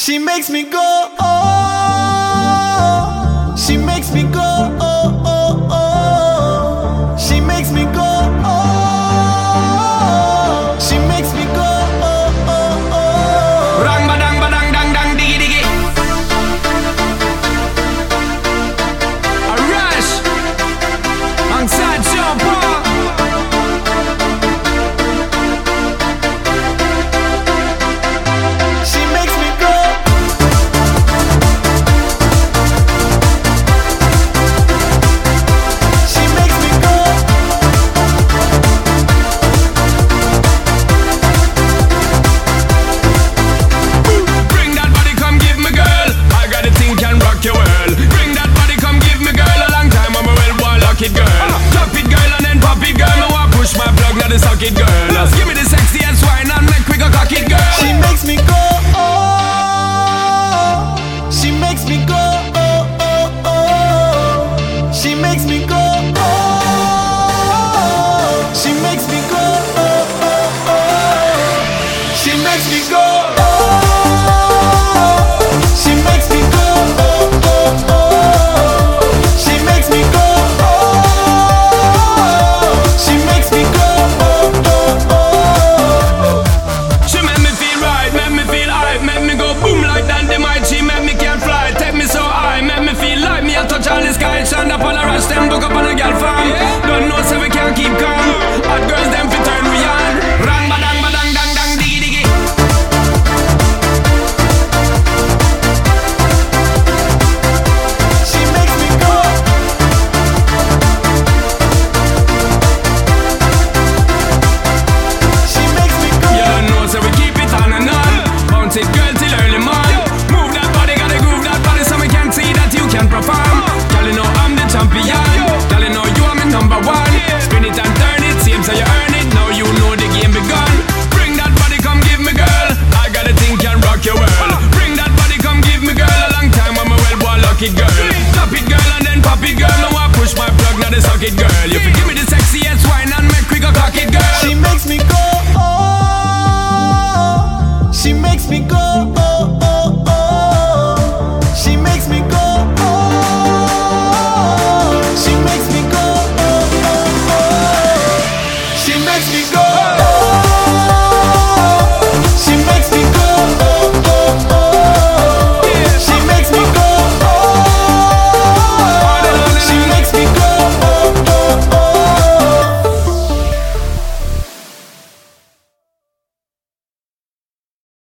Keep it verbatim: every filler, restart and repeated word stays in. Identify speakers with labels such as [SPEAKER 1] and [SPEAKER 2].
[SPEAKER 1] She makes me go, oh. She makes me go, oh, oh, oh. She makes me go, oh. She makes me go, oh, oh, oh.
[SPEAKER 2] Rang badang badang dang dang diggy diggy. A rush. Alongside Sean Paul.
[SPEAKER 1] She makes me go. She makes me go.
[SPEAKER 2] Bring that body, come give me, girl. I got a thing can rock your world. Bring that body, come give me, girl. A long time I'm a well boy, lock it, girl. Drop it, girl, and then pop it, girl. I want push my plug, now the socket, girl. Just give me the sexy and swine and make we go cock it, girl.
[SPEAKER 1] She makes me go, oh. She makes me go, oh, oh, oh. She makes me go, oh. She makes me go, oh, oh, oh. She makes me go, oh. She makes me go, oh, oh, oh. She makes me go, oh. She makes me go, oh, oh, oh.
[SPEAKER 2] She make me feel right, make me feel hype, make me go boom like dynamite. She make me can fly, take me so high, make me feel like me. I touch all the sky, stand up on a rush, them book up on a girl farm. Don't know so we can't keep calm. Hot girls them fi turn we on. Rang badang badang dang dang diggy diggy.
[SPEAKER 1] She makes me go. She makes me go.
[SPEAKER 2] You don't know so we keep it on and on. Bounce it girl till early morning. Move that body, gotta groove that body so we can see that you can perform. Girl you know I'm the champion. Girl you know you are my number one. Spin it and turn it, seems so you earn it. Now you know the game begun. Bring that body, come give me girl. I got a thing can rock your world. Bring that body, come give me girl. A long time I'm a well boy, lock it girl. Top it girl and then pop it girl. Now I push my plug, now the socket girl. You fi give me the sexiest wine and make we go cock it girl.
[SPEAKER 1] She makes me go, oh. She makes me go,